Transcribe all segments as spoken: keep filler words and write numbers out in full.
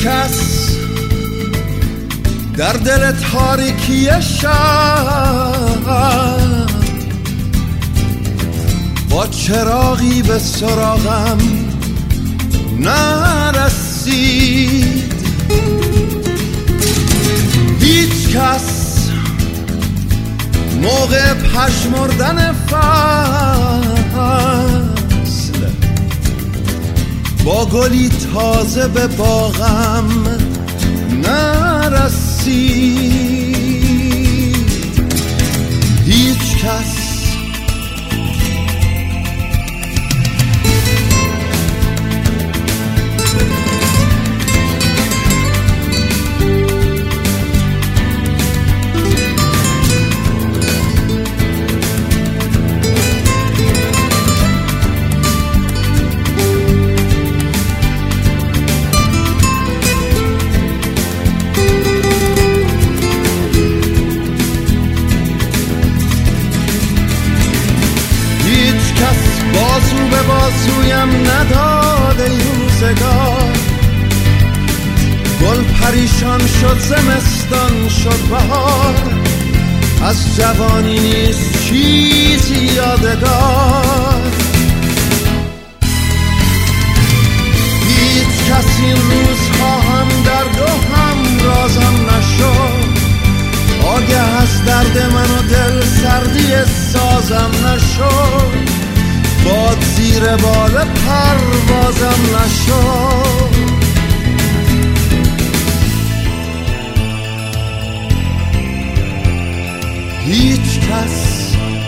کس در دل تاریکی شب با چراغی به سراغم نرسید. هیچ کس موقع پژمردن فصل با گلی تازه به باغم نرسید. هیچ کس بازو به بازویم نداده روزگار. گل پریشان شد، زمستان شد بهار، از جوانی نیست چیزی یادگار. هیچ کسی این روزها هم درد و هم رازم نشد. آگه از درد من و دل سردی سازم نشد. باد زیر بال پروازم نشد. هیچ کس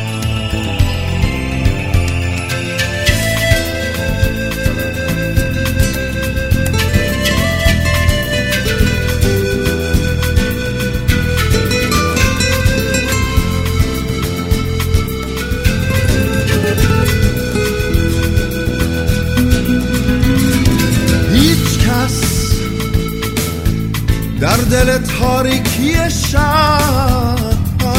در دل تاریکی شب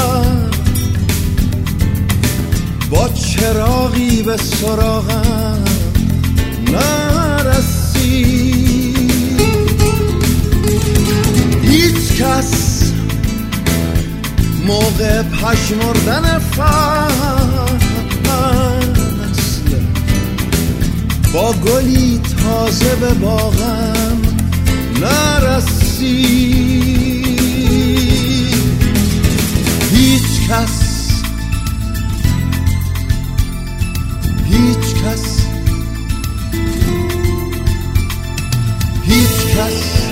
با چراغی به سراغم نرسید. هیچ کس موقع پژمردن فصل با گلی تازه به باغم نرسید. هیچ کس هیچ کس هیچ کس